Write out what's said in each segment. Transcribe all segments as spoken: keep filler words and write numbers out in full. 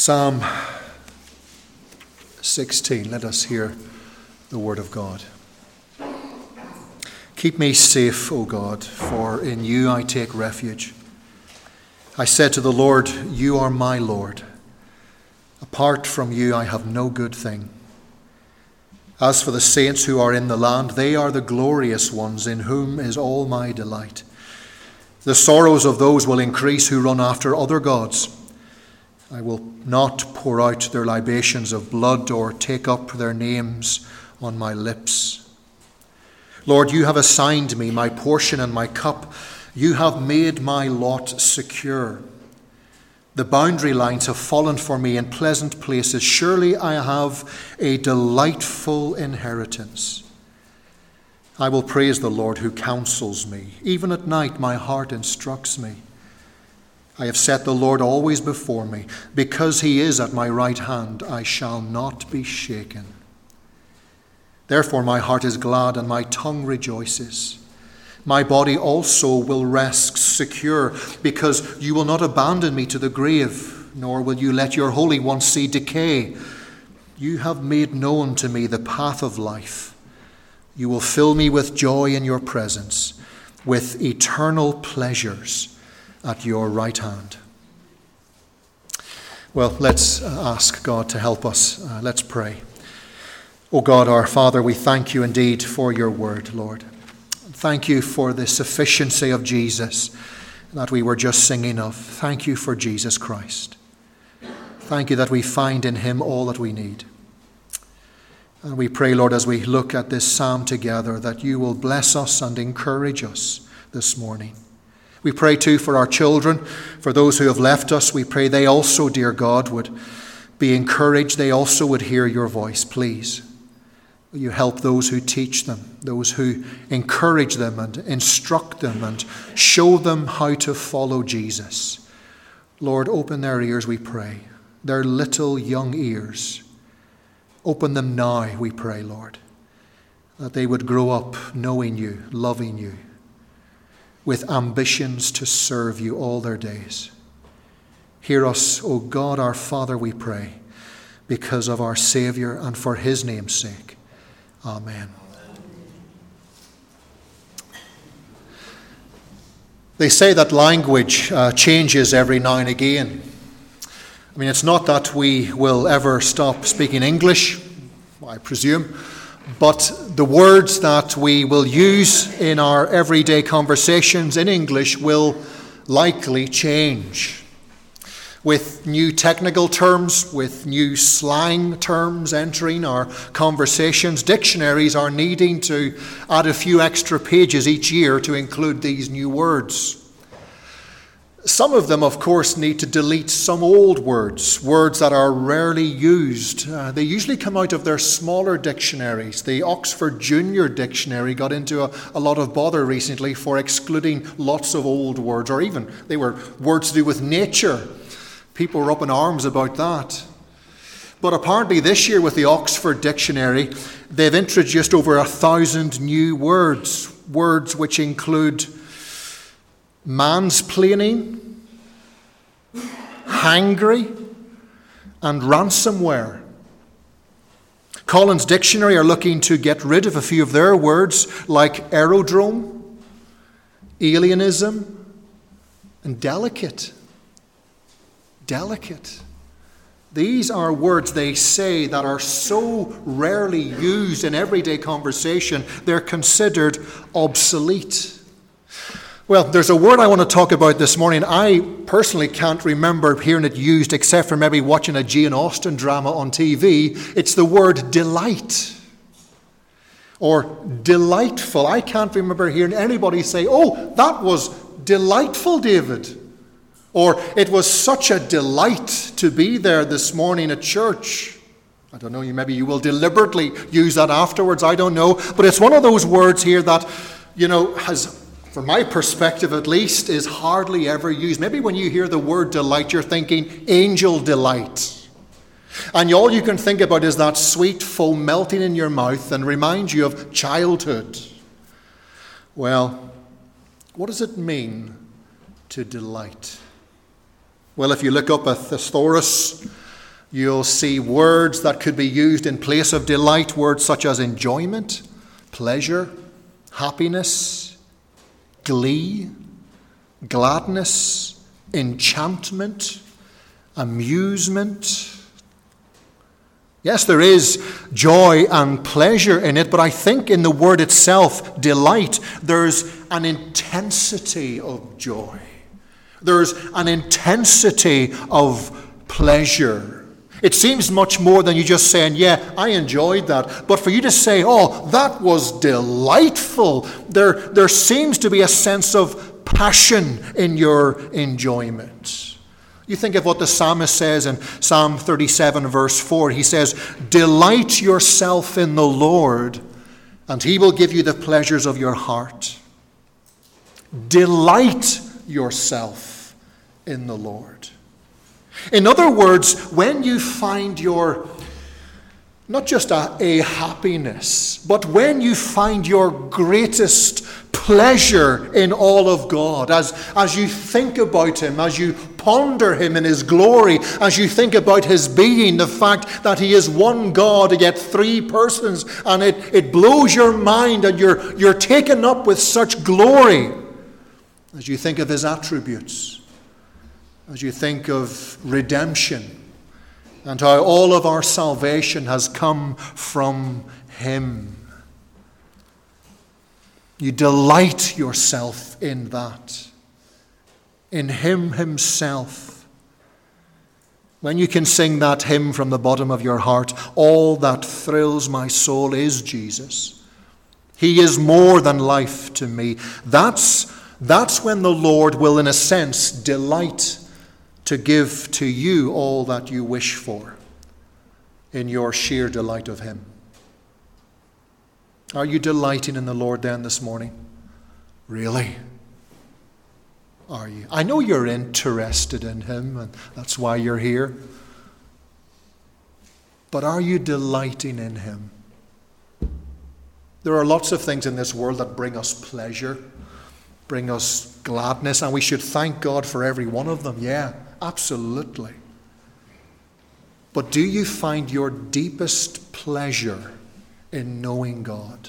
Psalm sixteen, let us hear the word of God. Keep me safe, O God, for in you I take refuge. I said to the Lord, you are my Lord. Apart from you I have no good thing. As for the saints who are in the land, they are the glorious ones in whom is all my delight. The sorrows of those will increase who run after other gods. I will not pour out their libations of blood or take up their names on my lips. Lord, you have assigned me my portion and my cup. You have made my lot secure. The boundary lines have fallen for me in pleasant places. Surely I have a delightful inheritance. I will praise the Lord who counsels me. Even at night my heart instructs me. I have set the Lord always before me. Because he is at my right hand, I shall not be shaken. Therefore my heart is glad and my tongue rejoices. My body also will rest secure, because you will not abandon me to the grave, nor will you let your Holy One see decay. You have made known to me the path of life. You will fill me with joy in your presence, with eternal pleasures at your right hand. Well, let's ask God to help us. Uh, let's pray. O God, our Father, we thank you indeed for your word, Lord. Thank you for the sufficiency of Jesus that we were just singing of. Thank you for Jesus Christ. Thank you that we find in him all that we need. And we pray, Lord, as we look at this psalm together, that you will bless us and encourage us this morning. We pray too for our children, for those who have left us. We pray they also, dear God, would be encouraged. They also would hear your voice. Please, will you help those who teach them, those who encourage them and instruct them and show them how to follow Jesus. Lord, open their ears, we pray, their little young ears. Open them now, we pray, Lord, that they would grow up knowing you, loving you, with ambitions to serve you all their days. Hear us, O God, our Father, we pray, because of our Saviour and for his name's sake. Amen. They say that language uh, changes every now and again. I mean, it's not that we will ever stop speaking English, I presume, but the words that we will use in our everyday conversations in English will likely change. With new technical terms, with new slang terms entering our conversations, dictionaries are needing to add a few extra pages each year to include these new words. Some of them, of course, need to delete some old words, words that are rarely used. Uh, they usually come out of their smaller dictionaries. The Oxford Junior Dictionary got into a, a lot of bother recently for excluding lots of old words, or even they were words to do with nature. People were up in arms about that. But apparently this year with the Oxford Dictionary, they've introduced over a thousand new words, words which include mansplaining, hangry, and ransomware. Collins Dictionary are looking to get rid of a few of their words like aerodrome, alienism, and delicate. Delicate. These are words, they say, that are so rarely used in everyday conversation, they're considered obsolete. Well, there's a word I want to talk about this morning. I personally can't remember hearing it used except for maybe watching a Jane Austen drama on T V. It's the word delight or delightful. I can't remember hearing anybody say, "Oh, that was delightful, David," or "It was such a delight to be there this morning at church." I don't know, maybe you will deliberately use that afterwards, I don't know. But it's one of those words here that, you know, has, from my perspective at least, is hardly ever used. Maybe when you hear the word delight, you're thinking angel delight. And all you can think about is that sweet foam melting in your mouth and remind you of childhood. Well, what does it mean to delight? Well, if you look up a thesaurus, You'll see words that could be used in place of delight, words such as enjoyment, pleasure, happiness, glee, gladness, enchantment, amusement. Yes, there is joy and pleasure in it, but I think in the word itself, delight, there's an intensity of joy. There's an intensity of pleasure. It seems much more than you just saying, yeah, I enjoyed that. But for you to say, oh, that was delightful, there, there seems to be a sense of passion in your enjoyment. You think of what the psalmist says in Psalm thirty-seven, verse four. He says, delight yourself in the Lord, and he will give you the pleasures of your heart. Delight yourself in the Lord. In other words, when you find your, not just a, a happiness, but when you find your greatest pleasure in all of God, as, as you think about him, as you ponder him in his glory, as you think about his being, the fact that he is one God, yet three persons, and it, it blows your mind, and you're, you're taken up with such glory as you think of his attributes, as you think of redemption, and how all of our salvation has come from him. You delight yourself in that, in him himself. When you can sing that hymn from the bottom of your heart, all that thrills my soul is Jesus. He is more than life to me. That's, that's when the Lord will, in a sense, delight to give to you all that you wish for in your sheer delight of him. Are you delighting in the Lord then this morning? Really? Are you? I know you're interested in him, and that's why you're here. But are you delighting in him? There are lots of things in this world that bring us pleasure, bring us gladness, and we should thank God for every one of them. Yeah, absolutely. But do you find your deepest pleasure in knowing God?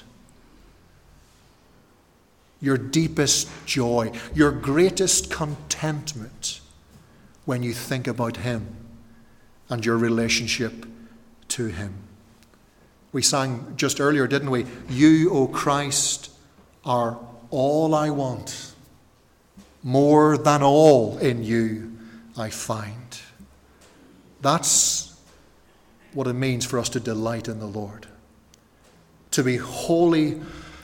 Your deepest joy, your greatest contentment when you think about him and your relationship to him. We sang just earlier, didn't we? You, O Christ, are all I want. More than all in you I find. That's what it means for us to delight in the Lord. To be wholly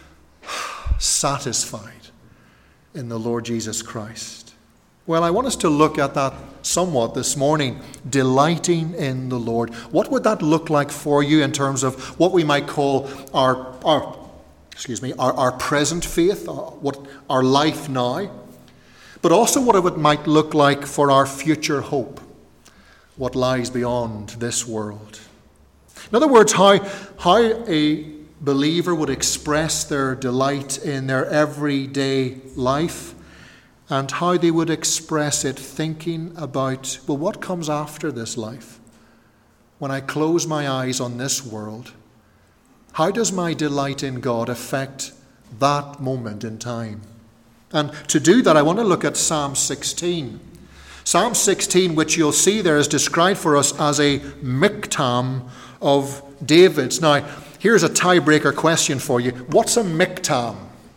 satisfied in the Lord Jesus Christ. Well, I want us to look at that somewhat this morning, delighting in the Lord. What would that look like for you in terms of what we might call our, our excuse me, our, our present faith, our, what our life now, but also what it might look like for our future hope, what lies beyond this world. In other words, how, how a believer would express their delight in their everyday life, and how they would express it thinking about, well, what comes after this life? When I close my eyes on this world, how does my delight in God affect that moment in time? And to do that, I want to look at Psalm sixteen. Psalm sixteen, which you'll see there, is described for us as a miktam of David's. Now, here's a tiebreaker question for you. What's a miktam?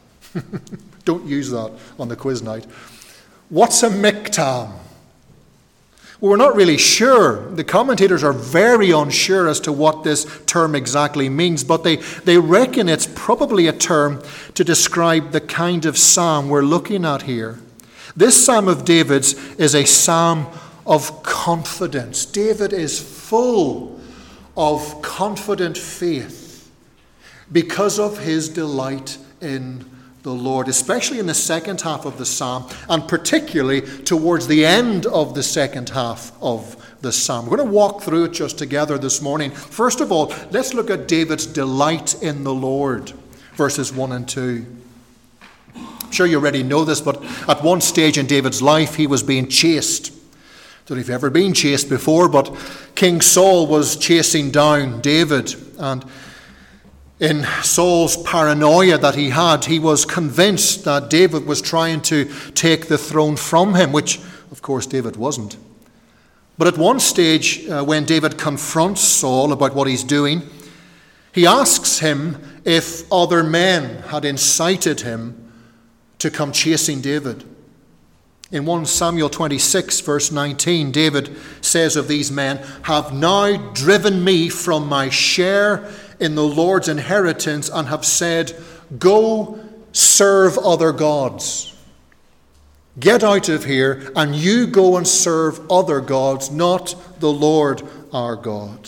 Don't use that on the quiz night. What's a miktam? Well, we're not really sure. The commentators are very unsure as to what this term exactly means, but they, they reckon it's probably a term to describe the kind of psalm we're looking at here. This Psalm of David's is a psalm of confidence. David is full of confident faith because of his delight in the Lord, especially in the second half of the psalm, and particularly towards the end of the second half of the psalm. We're going to walk through it just together this morning. First of all, let's look at David's delight in the Lord, verses one and two. I'm sure you already know this, but at one stage in David's life, he was being chased. I don't know if you've ever been chased before, but King Saul was chasing down David, and in Saul's paranoia that he had, he was convinced that David was trying to take the throne from him, which, of course, David wasn't. But at one stage, uh, when David confronts Saul about what he's doing, he asks him if other men had incited him to come chasing David. In First Samuel twenty-six, verse nineteen, David says of these men, "Have now driven me from my share in the Lord's inheritance and have said, 'Go serve other gods.' Get out of here, and you go and serve other gods, not the Lord our God."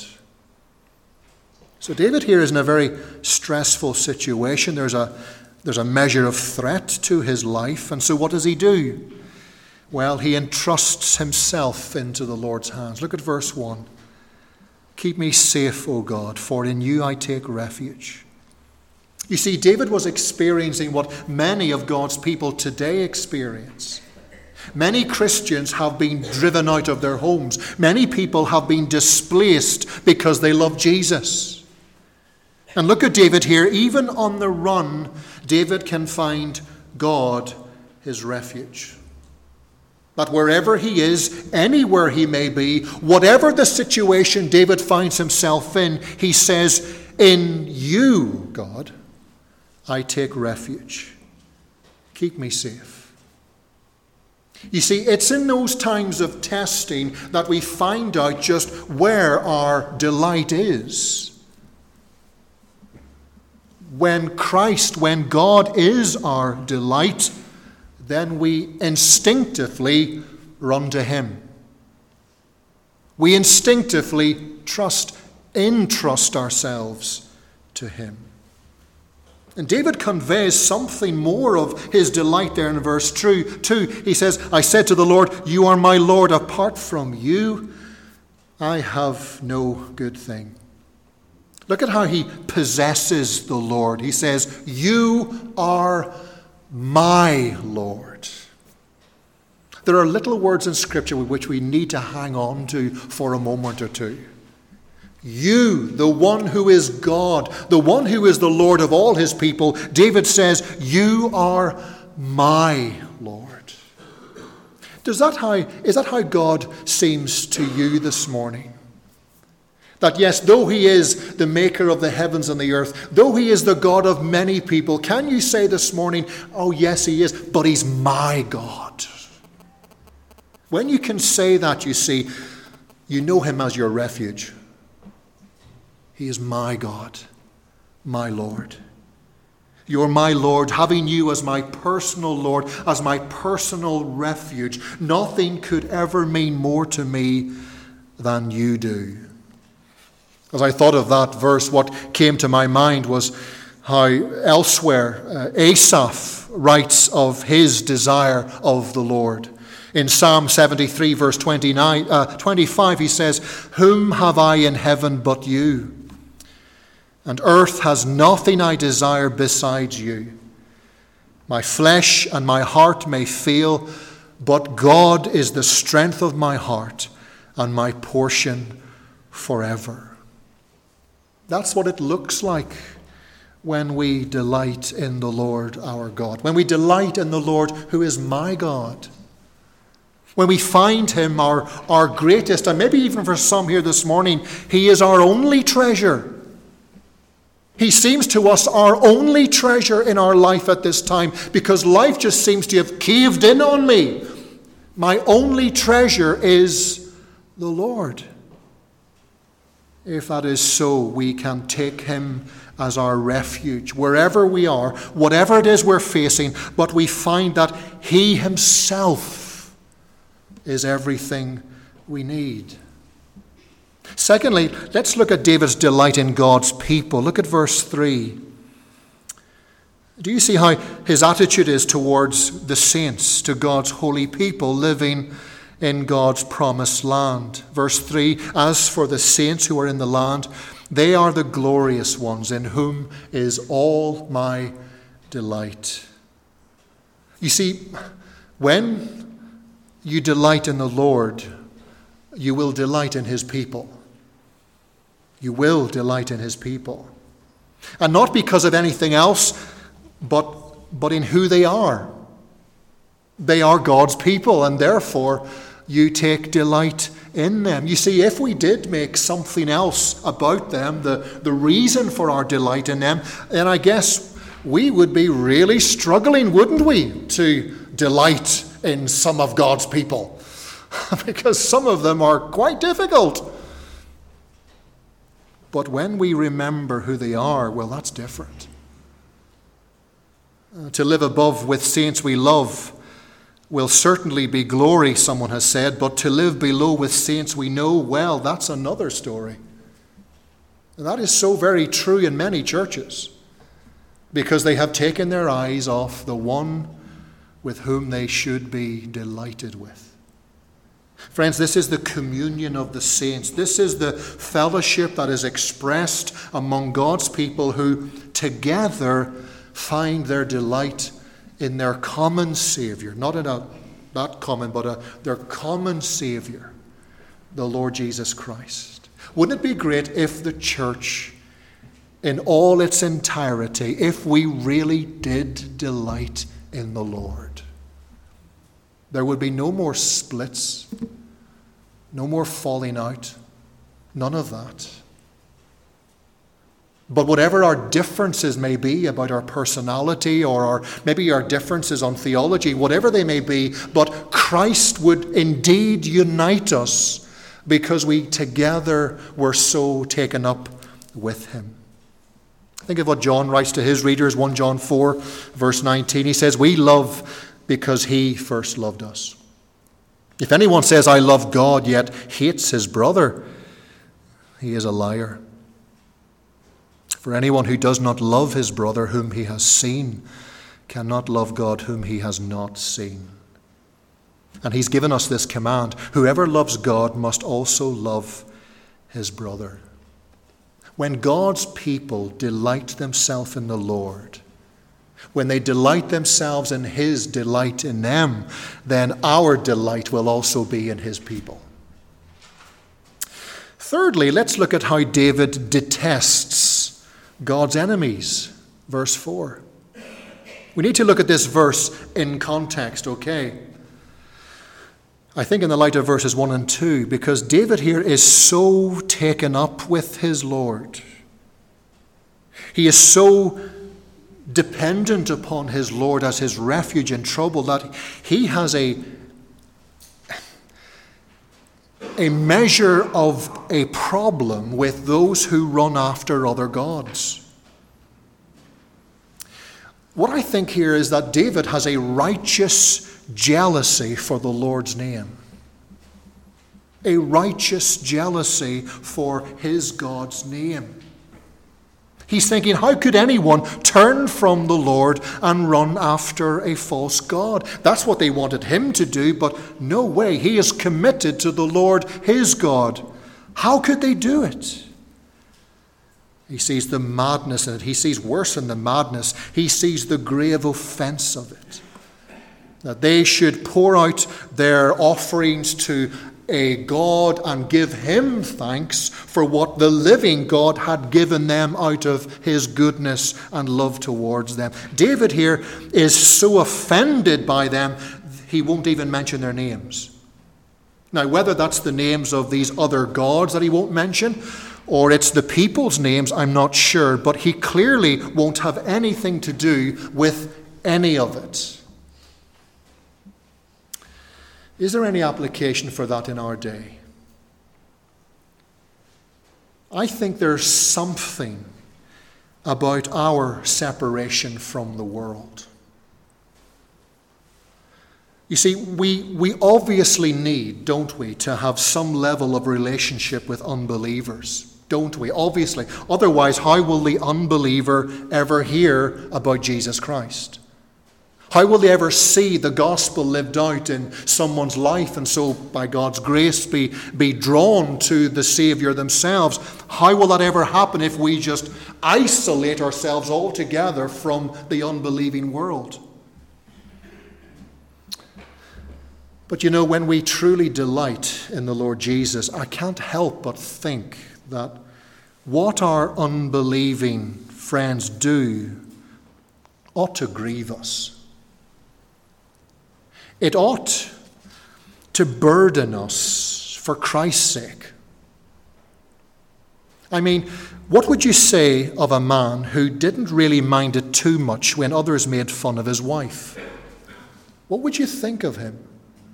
So David here is in a very stressful situation. There's a, there's a measure of threat to his life. And so what does he do? Well, he entrusts himself into the Lord's hands. Look at verse one. "Keep me safe, O God, for in you I take refuge." You see, David was experiencing what many of God's people today experience. Many Christians have been driven out of their homes. Many people have been displaced because they love Jesus. And look at David here. Even on the run, David can find God his refuge. That wherever he is, anywhere he may be, whatever the situation David finds himself in, he says, "In you, God, I take refuge. Keep me safe." You see, it's in those times of testing that we find out just where our delight is. When Christ, when God is our delight, then we instinctively run to him. We instinctively trust, entrust ourselves to him. And David conveys something more of his delight there in verse two. He says, "I said to the Lord, 'You are my Lord. Apart from you, I have no good thing.'" Look at how he possesses the Lord. He says, "You are my Lord." There are little words in Scripture which we need to hang on to for a moment or two. You, the one who is God, the one who is the Lord of all his people, David says, "You are my Lord." Does that how, is that how God seems to you this morning? That yes, though he is the maker of the heavens and the earth, though he is the God of many people, can you say this morning, "Oh yes, he is, but he's my God"? When you can say that, you see, you know him as your refuge. He is my God, my Lord. You're my Lord, having you as my personal Lord, as my personal refuge. Nothing could ever mean more to me than you do. As I thought of that verse, what came to my mind was how elsewhere uh, Asaph writes of his desire of the Lord. In Psalm seventy-three, verse twenty-nine, uh, twenty-five, he says, "Whom have I in heaven but you? And earth has nothing I desire besides you. My flesh and my heart may fail, but God is the strength of my heart and my portion forever." That's what it looks like when we delight in the Lord our God. When we delight in the Lord who is my God. When we find him our, our greatest, and maybe even for some here this morning, he is our only treasure. He seems to us our only treasure in our life at this time, because life just seems to have caved in on me. My only treasure is the Lord. If that is so, we can take him as our refuge wherever we are, whatever it is we're facing, but we find that he himself is everything we need. Secondly, let's look at David's delight in God's people. Look at verse three. Do you see how his attitude is towards the saints, to God's holy people living in God's promised land? Verse three, "As for the saints who are in the land, they are the glorious ones, in whom is all my delight." You see, when you delight in the Lord, you will delight in his people. You will delight in his people. And not because of anything else, but, but in who they are. They are God's people, and therefore you take delight in them. You see, if we did make something else about them the, the reason for our delight in them, then I guess we would be really struggling, wouldn't we, to delight in some of God's people. Because some of them are quite difficult. But when we remember who they are, well, that's different. Uh, to live above with saints we love will certainly be glory, someone has said, but to live below with saints we know well, that's another story. And that is so very true in many churches, because they have taken their eyes off the one with whom they should be delighted with. Friends, this is the communion of the saints. This is the fellowship that is expressed among God's people who together find their delight in their common Savior. Not in a, not common, but a, their common Savior, the Lord Jesus Christ. Wouldn't it be great if the church, in all its entirety, if we really did delight in the Lord? There would be no more splits, no more falling out, none of that. But whatever our differences may be about our personality, or our, maybe our differences on theology, whatever they may be, but Christ would indeed unite us because we together were so taken up with him. Think of what John writes to his readers, First John four, verse nineteen. He says, "We love because he first loved us. If anyone says, 'I love God,' yet hates his brother, he is a liar. For anyone who does not love his brother whom he has seen cannot love God whom he has not seen." And he's given us this command: whoever loves God must also love his brother. When God's people delight themselves in the Lord, when they delight themselves in his delight in them, then our delight will also be in his people. Thirdly, let's look at how David detests God's enemies. Verse four. We need to look at this verse in context, okay? I think in the light of verses one and two, because David here is so taken up with his Lord. He is so dependent upon his Lord as his refuge in trouble that he has a, a measure of a problem with those who run after other gods. What I think here is that David has a righteous jealousy for the Lord's name. A righteous jealousy for his God's name. He's thinking, how could anyone turn from the Lord and run after a false god? That's what they wanted him to do, but no way. He is committed to the Lord, his God. How could they do it? He sees the madness in it. He sees worse than the madness. He sees the grave offense of it. That they should pour out their offerings to a God and give him thanks for what the living God had given them out of his goodness and love towards them. David here is so offended by them, he won't even mention their names. Now, whether that's the names of these other gods that he won't mention, or it's the people's names, I'm not sure, but he clearly won't have anything to do with any of it. Is there any application for that in our day? I think there's something about our separation from the world. You see, we, we obviously need, don't we, to have some level of relationship with unbelievers, don't we? Obviously. Otherwise, how will the unbeliever ever hear about Jesus Christ? How will they ever see the gospel lived out in someone's life and so, by God's grace, be, be drawn to the Savior themselves? How will that ever happen if we just isolate ourselves altogether from the unbelieving world? But you know, when we truly delight in the Lord Jesus, I can't help but think that what our unbelieving friends do ought to grieve us. It ought to burden us for Christ's sake. I mean, what would you say of a man who didn't really mind it too much when others made fun of his wife? What would you think of him?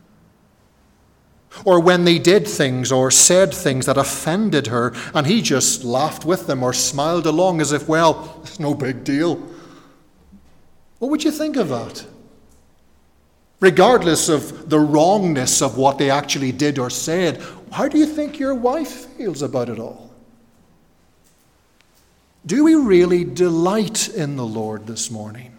Or when they did things or said things that offended her and he just laughed with them or smiled along as if, well, it's no big deal. What would you think of that? Regardless of the wrongness of what they actually did or said, how do you think your wife feels about it all? Do we really delight in the Lord this morning?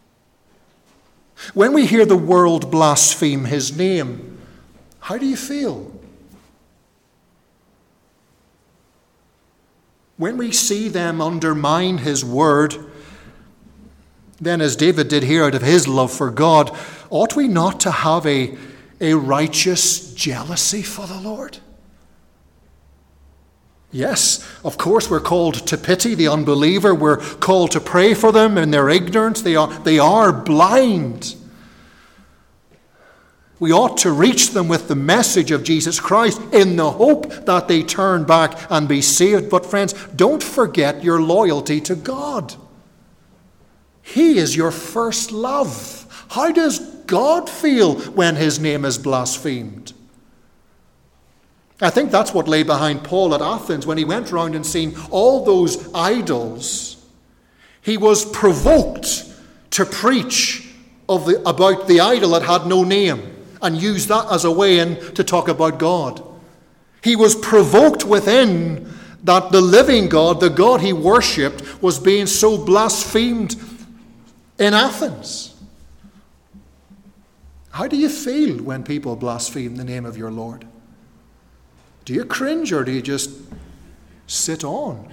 When we hear the world blaspheme his name, how do you feel? When we see them undermine his word, then as David did here out of his love for God, ought we not to have a, a righteous jealousy for the Lord? Yes, of course we're called to pity the unbeliever. We're called to pray for them in their ignorance. They are, they are blind. We ought to reach them with the message of Jesus Christ in the hope that they turn back and be saved. But friends, don't forget your loyalty to God. He is your first love. How does God feel when his name is blasphemed? I think that's what lay behind Paul at Athens when he went around and seen all those idols. He was provoked to preach of the, about the idol that had no name and use that as a way in to talk about God. He was provoked within that the living God, the God he worshipped, was being so blasphemed in Athens. How do you feel when people blaspheme the name of your Lord? Do you cringe or do you just sit on?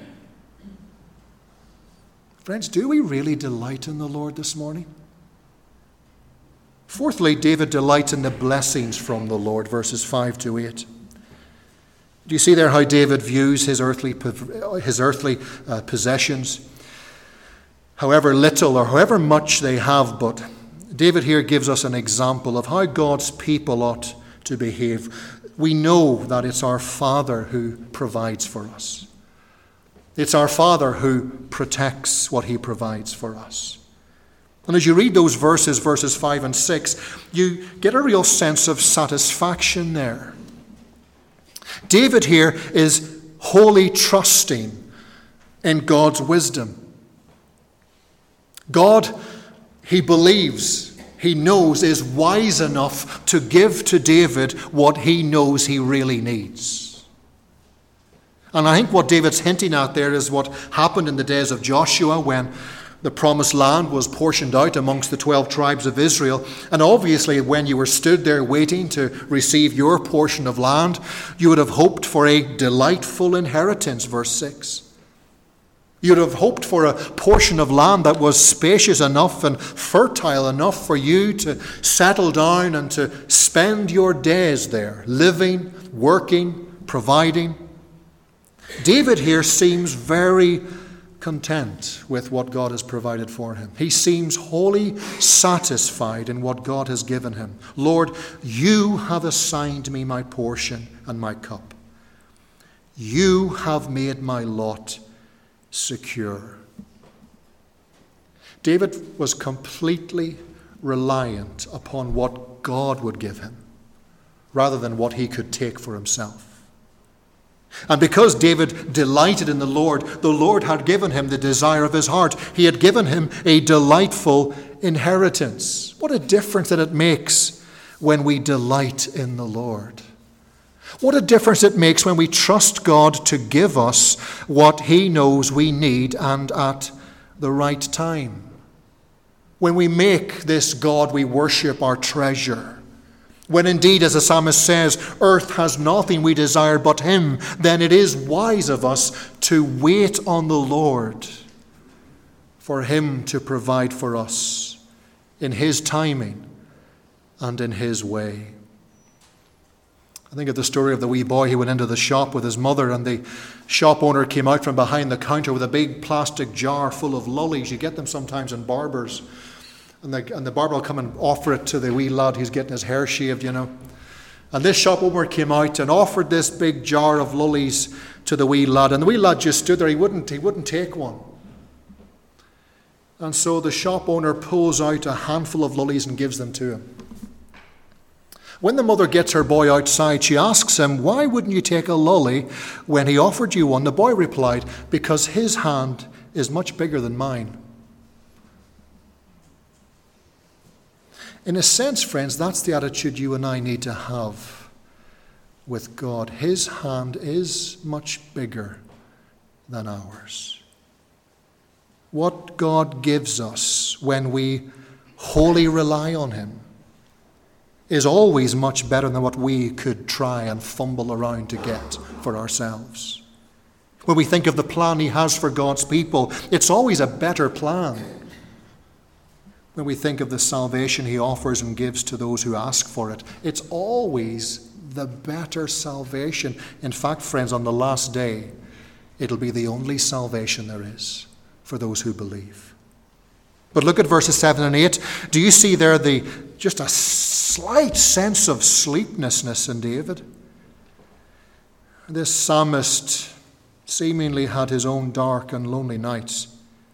Friends, do we really delight in the Lord this morning? Fourthly, David delights in the blessings from the Lord, verses five to eight. Do you see there how David views his earthly, his earthly uh, possessions? However little or however much they have, but David here gives us an example of how God's people ought to behave. We know that it's our Father who provides for us. It's our Father who protects what he provides for us. And as you read those verses, verses five and six, you get a real sense of satisfaction there. David here is wholly trusting in God's wisdom. God, he believes, he knows, is wise enough to give to David what he knows he really needs. And I think what David's hinting at there is what happened in the days of Joshua when the promised land was portioned out amongst the twelve tribes of Israel. And obviously when you were stood there waiting to receive your portion of land, you would have hoped for a delightful inheritance, verse six. You'd have hoped for a portion of land that was spacious enough and fertile enough for you to settle down and to spend your days there, living, working, providing. David here seems very content with what God has provided for him. He seems wholly satisfied in what God has given him. Lord, you have assigned me my portion and my cup. You have made my lot secure. David was completely reliant upon what God would give him rather than what he could take for himself. And because David delighted in the Lord, the Lord had given him the desire of his heart. He had given him a delightful inheritance. What a difference that it makes when we delight in the Lord. What a difference it makes when we trust God to give us what he knows we need and at the right time. When we make this God we worship our treasure. When indeed, as the psalmist says, earth has nothing we desire but him, then it is wise of us to wait on the Lord for him to provide for us in his timing and in his way. I think of the story of the wee boy who went into the shop with his mother, and the shop owner came out from behind the counter with a big plastic jar full of lollies. You get them sometimes in barbers. And the, and the barber will come and offer it to the wee lad who's getting his hair shaved, you know. And this shop owner came out and offered this big jar of lollies to the wee lad. And the wee lad just stood there. He wouldn't, he wouldn't take one. And so the shop owner pulls out a handful of lollies and gives them to him. When the mother gets her boy outside, she asks him, "Why wouldn't you take a lolly when he offered you one?" The boy replied, "Because his hand is much bigger than mine." In a sense, friends, that's the attitude you and I need to have with God. His hand is much bigger than ours. What God gives us when we wholly rely on him is always much better than what we could try and fumble around to get for ourselves. When we think of the plan he has for God's people, it's always a better plan. When we think of the salvation he offers and gives to those who ask for it, it's always the better salvation. In fact, friends, on the last day, it'll be the only salvation there is for those who believe. But look at verses seven and eight. Do you see there the just a slight sense of sleeplessness in David? This psalmist seemingly had his own dark and lonely nights.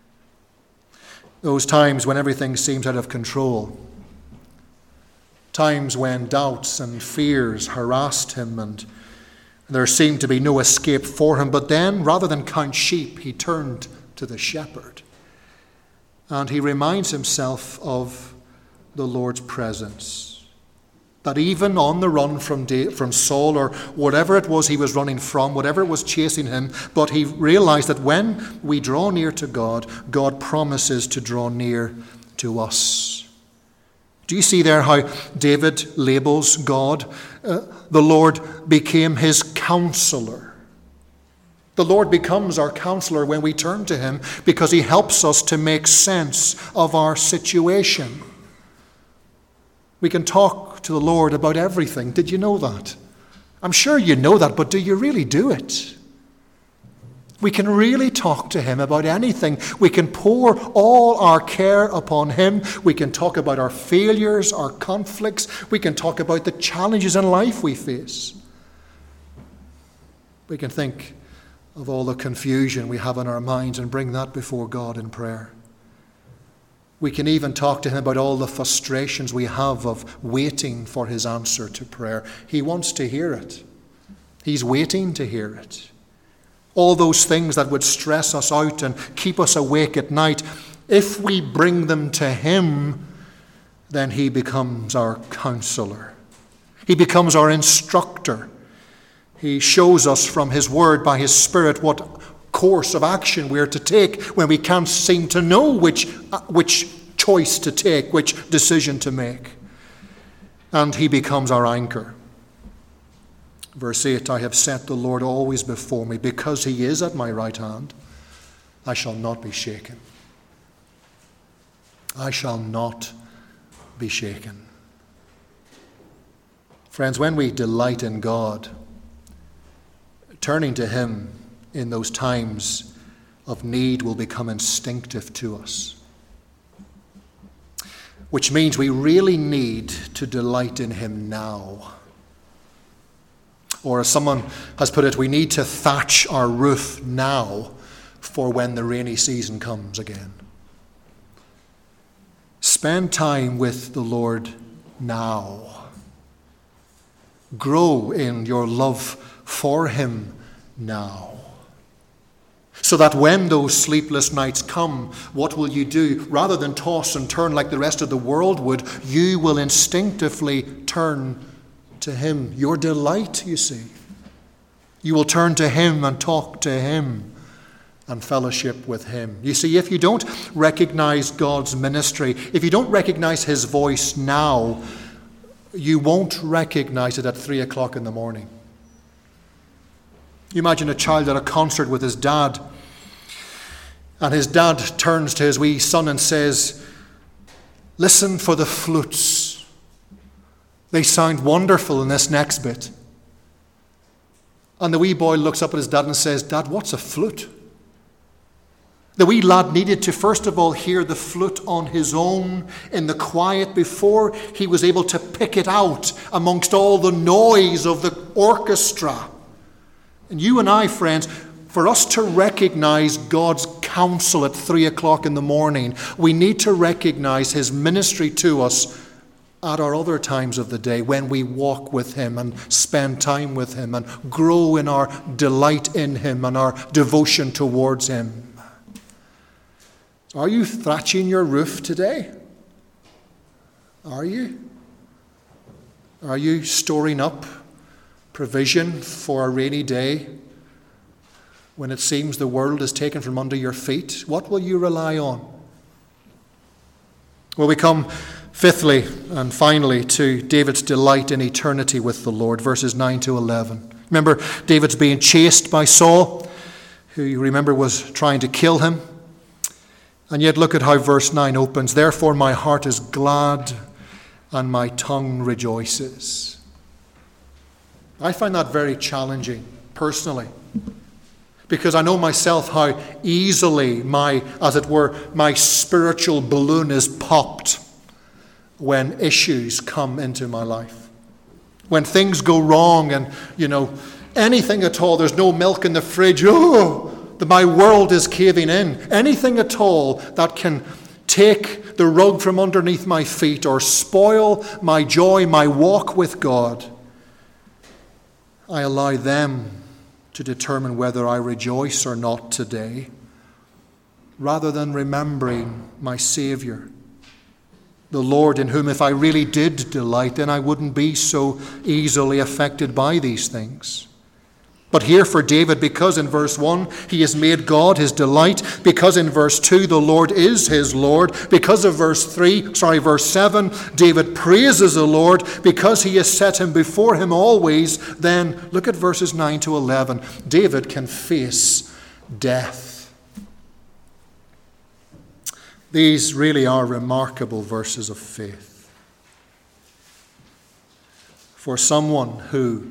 Those times when everything seems out of control. Times when doubts and fears harassed him and there seemed to be no escape for him. But then, rather than count sheep, he turned to the shepherd. And he reminds himself of the Lord's presence. That even on the run from, from Saul or whatever it was he was running from, whatever it was chasing him, but he realized that when we draw near to God, God promises to draw near to us. Do you see there how David labels God? Uh, the Lord became his counselor. The Lord becomes our counselor when we turn to him because he helps us to make sense of our situation. We can talk to the Lord about everything. Did you know that? I'm sure you know that, but do you really do it? We can really talk to him about anything. We can pour all our care upon him. We can talk about our failures, our conflicts. We can talk about the challenges in life we face. We can think of all the confusion we have in our minds and bring that before God in prayer. We can even talk to him about all the frustrations we have of waiting for his answer to prayer. He wants to hear it. He's waiting to hear it. All those things that would stress us out and keep us awake at night, if we bring them to him, then he becomes our counselor. He becomes our instructor. He shows us from his word by his Spirit what course of action we are to take when we can't seem to know which, which choice to take, which decision to make. And he becomes our anchor. Verse eight, I have set the Lord always before me. Because he is at my right hand, I shall not be shaken. I shall not be shaken. Friends, when we delight in God, turning to him in those times of need will become instinctive to us. Which means we really need to delight in him now. Or as someone has put it, we need to thatch our roof now for when the rainy season comes again. Spend time with the Lord now. Grow in your love for him now. So that when those sleepless nights come, what will you do? Rather than toss and turn like the rest of the world would, you will instinctively turn to him. Your delight, you see. You will turn to him and talk to him and fellowship with him. You see, if you don't recognize God's ministry, if you don't recognize his voice now, you won't recognize it at three o'clock in the morning. You imagine a child at a concert with his dad, and his dad turns to his wee son and says, listen for the flutes. They sound wonderful in this next bit. And the wee boy looks up at his dad and says, "Dad, what's a flute?" The wee lad needed to first of all hear the flute on his own in the quiet before he was able to pick it out amongst all the noise of the orchestra. And you and I, friends, for us to recognize God's counsel at three o'clock in the morning, we need to recognize his ministry to us at our other times of the day when we walk with him and spend time with him and grow in our delight in him and our devotion towards him. Are you thatching your roof today? Are you? Are you storing up provision for a rainy day when it seems the world is taken from under your feet? What will you rely on? Well, we come fifthly and finally to David's delight in eternity with the Lord, verses nine to eleven. Remember, David's being chased by Saul, who you remember was trying to kill him. And yet look at how verse nine opens. "Therefore my heart is glad and my tongue rejoices." I find that very challenging, personally, because I know myself how easily my, as it were, my spiritual balloon is popped when issues come into my life. When things go wrong and, you know, anything at all, there's no milk in the fridge, oh, my world is caving in. Anything at all that can take the rug from underneath my feet or spoil my joy, my walk with God, I allow them to determine whether I rejoice or not today, rather than remembering my Savior, the Lord, in whom if I really did delight, then I wouldn't be so easily affected by these things. But here for David, because in verse one, he has made God his delight, because in verse two, the Lord is his Lord, because of verse three, sorry, verse seven, David praises the Lord, because he has set him before him always, then look at verses nine to eleven. David can face death. These really are remarkable verses of faith. For someone who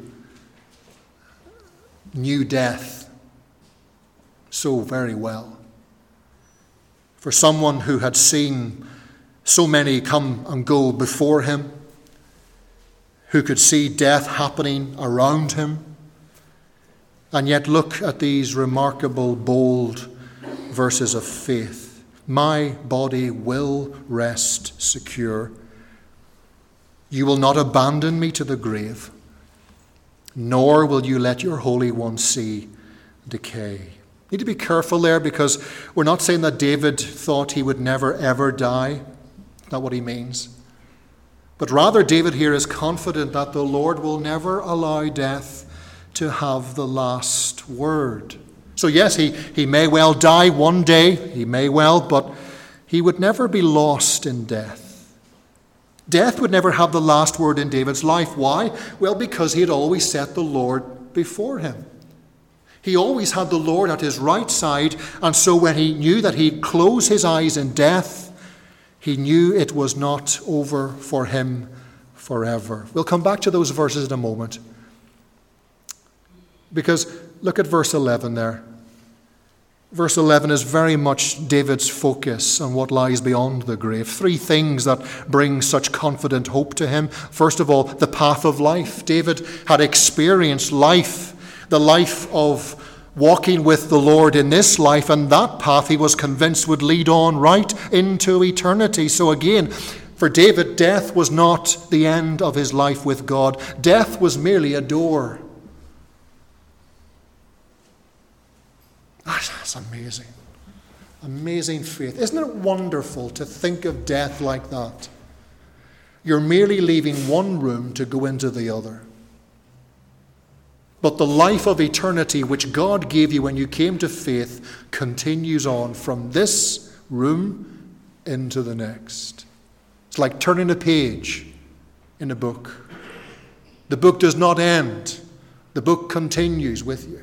knew death so very well. For someone who had seen so many come and go before him, who could see death happening around him, and yet look at these remarkable, bold verses of faith. My body will rest secure. You will not abandon me to the grave, nor will you let your Holy One see decay. Need to be careful there, because we're not saying that David thought he would never ever die. That's not what he means. But rather, David here is confident that the Lord will never allow death to have the last word. So yes, he, he may well die one day, he may well, but he would never be lost in death. Death would never have the last word in David's life. Why? Well, because he had always set the Lord before him. He always had the Lord at his right side, and so when he knew that he'd close his eyes in death, he knew it was not over for him forever. We'll come back to those verses in a moment. Because look at verse eleven there. Verse eleven is very much David's focus on what lies beyond the grave. Three things that bring such confident hope to him. First of all, the path of life. David had experienced life, the life of walking with the Lord in this life, and that path he was convinced would lead on right into eternity. So again, for David, death was not the end of his life with God. Death was merely a door. That's amazing. Amazing faith. Isn't it wonderful to think of death like that? You're merely leaving one room to go into the other. But the life of eternity which God gave you when you came to faith continues on from this room into the next. It's like turning a page in a book. The book does not end. The book continues with you.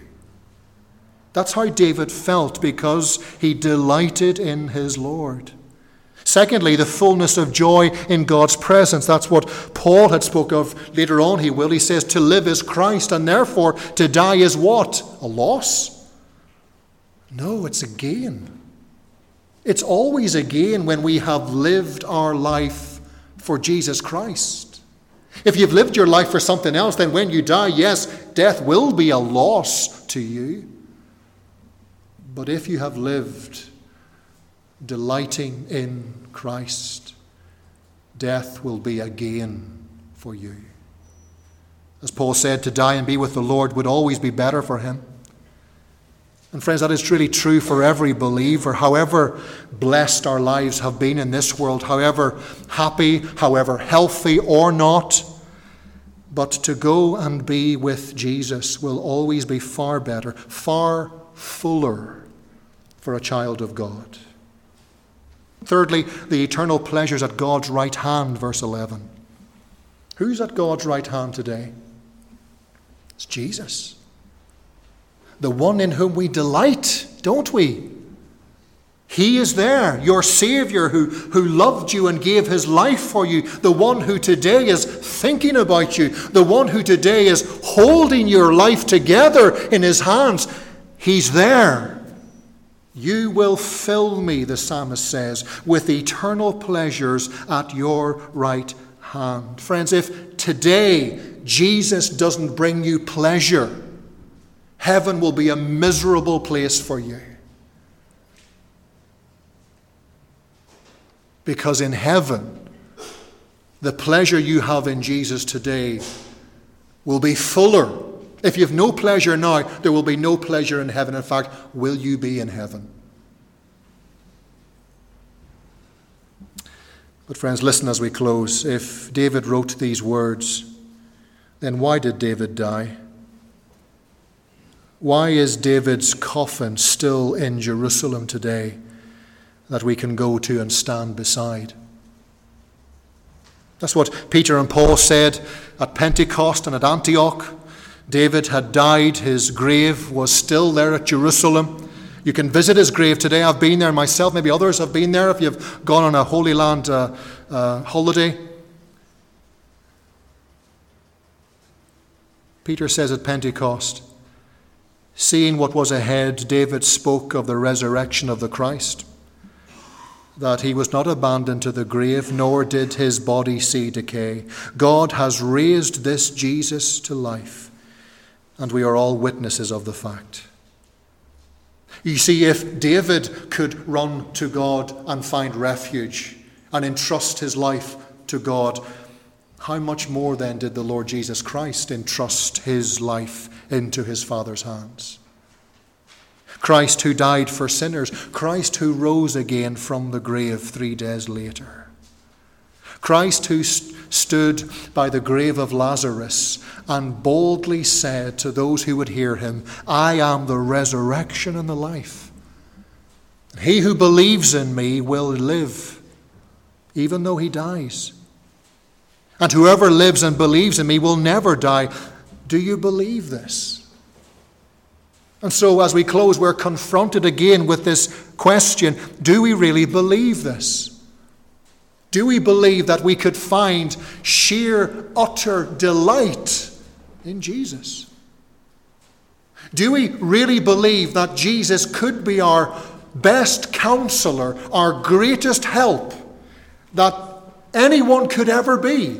That's how David felt, because he delighted in his Lord. Secondly, the fullness of joy in God's presence. That's what Paul had spoke of later on. He will. He says, to live is Christ, and therefore to die is what? A loss? No, it's a gain. It's always a gain when we have lived our life for Jesus Christ. If you've lived your life for something else, then when you die, yes, death will be a loss to you. But if you have lived delighting in Christ, death will be a gain for you. As Paul said, to die and be with the Lord would always be better for him. And friends, that is truly true for every believer. However blessed our lives have been in this world, however happy, however healthy or not, but to go and be with Jesus will always be far better, far fuller for a child of God. Thirdly, the eternal pleasures at God's right hand, verse eleven. Who's at God's right hand today? It's Jesus. The one in whom we delight, don't we? He is there, your Savior who, who loved you and gave his life for you. The one who today is thinking about you. The one who today is holding your life together in his hands. He's there. You will fill me, the psalmist says, with eternal pleasures at your right hand. Friends, if today Jesus doesn't bring you pleasure, heaven will be a miserable place for you. Because in heaven, the pleasure you have in Jesus today will be fuller. If you have no pleasure now, there will be no pleasure in heaven. In fact, will you be in heaven? But friends, listen as we close. If David wrote these words, then why did David die? Why is David's coffin still in Jerusalem today that we can go to and stand beside? That's what Peter and Paul said at Pentecost and at Antioch. David had died. His grave was still there at Jerusalem. You can visit his grave today. I've been there myself. Maybe others have been there if you've gone on a Holy Land uh, uh, holiday. Peter says at Pentecost, seeing what was ahead, David spoke of the resurrection of the Christ, that he was not abandoned to the grave, nor did his body see decay. God has raised this Jesus to life, and we are all witnesses of the fact. You see, if David could run to God and find refuge and entrust his life to God, how much more then did the Lord Jesus Christ entrust his life into his Father's hands? Christ who died for sinners, Christ who rose again from the grave three days later. Christ who st- stood by the grave of Lazarus and boldly said to those who would hear him, I am the resurrection and the life. He who believes in me will live, even though he dies. And whoever lives and believes in me will never die. Do you believe this? And so as we close, we're confronted again with this question, do we really believe this? Do we believe that we could find sheer, utter delight in Jesus? Do we really believe that Jesus could be our best counselor, our greatest help that anyone could ever be?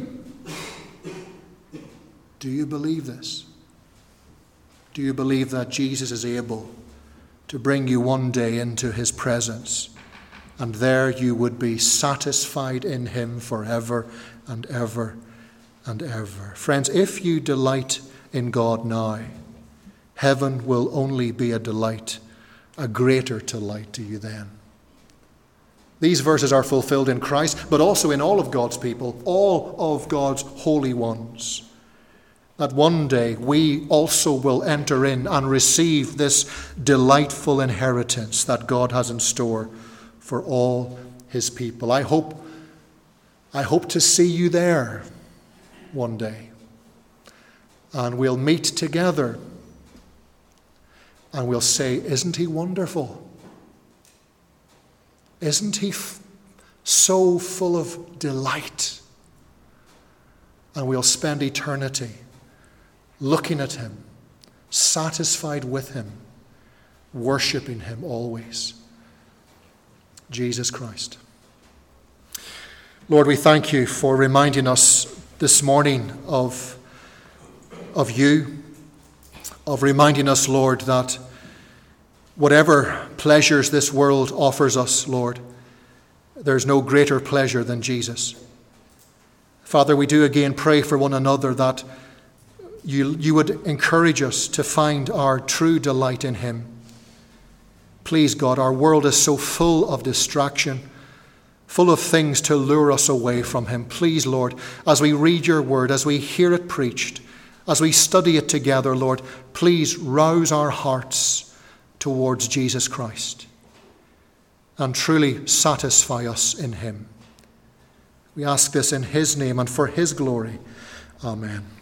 Do you believe this? Do you believe that Jesus is able to bring you one day into his presence, and there you would be satisfied in him forever and ever and ever? Friends, if you delight in God now, heaven will only be a delight, a greater delight to you then. These verses are fulfilled in Christ, but also in all of God's people, all of God's holy ones. That one day we also will enter in and receive this delightful inheritance that God has in store for all his people. I hope, I hope to see you there one day. And we'll meet together and we'll say, isn't he wonderful? Isn't he f- so full of delight. And we'll spend eternity looking at him, satisfied with him, worshiping him always. Jesus Christ. Lord, we thank you for reminding us this morning of, of you, of reminding us, Lord, that whatever pleasures this world offers us, Lord, there's no greater pleasure than Jesus. Father, we do again pray for one another that you, you would encourage us to find our true delight in him. Please, God, our world is so full of distraction, full of things to lure us away from him. Please, Lord, as we read your word, as we hear it preached, as we study it together, Lord, please rouse our hearts towards Jesus Christ and truly satisfy us in him. We ask this in his name and for his glory. Amen.